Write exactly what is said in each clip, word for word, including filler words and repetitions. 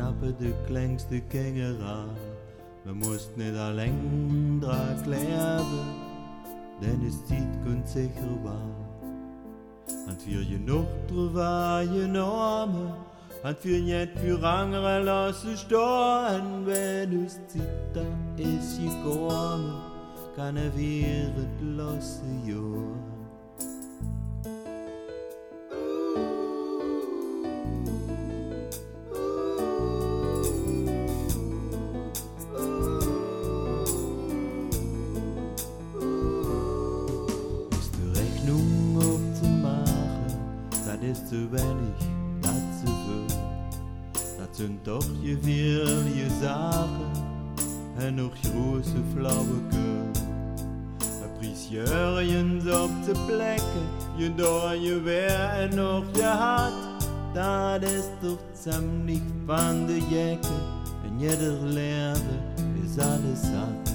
knappe de kleinste Kängera. Man muss nicht allein dran kleben, denn es zieht ganz sicher war. Und für genug drüber genommen, und für nicht für andere lassen stehen, wenn es zieht, dann ist gekommen, kann er wieder lassen, ja. Das ist zu wenig, das zu viel. Das sind doch je viele Sachen, und noch große Flauweke. Ein Prisjörchen auf zu Plecken, je da je wer noch gehat. Das ist doch ziemlich von der Jacke, und jeder Lehre ist alles satt.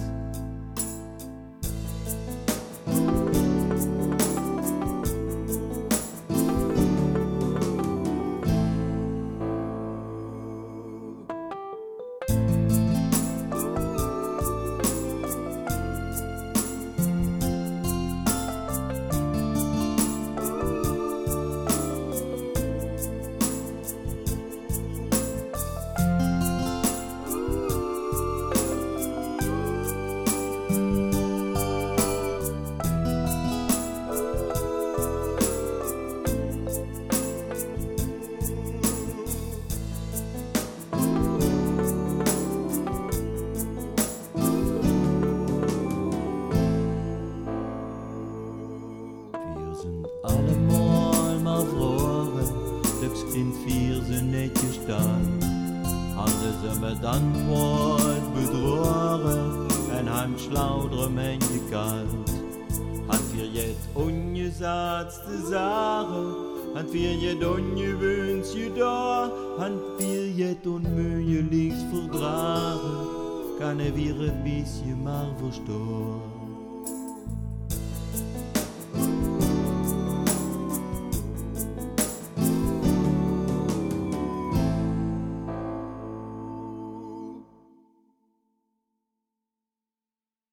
Allemal mal vroren, das Kind vier sind nicht gestanden. Haben sie mir dann voll bedrohen, ein Handschlaudere Menge kalt. Hat wir jetzt ungesatzte Sachen, hat wir jetzt ungewöhnliche da, hat wir jetzt unmöglichst vertragen, kann er wir ein bisschen mal verstehen.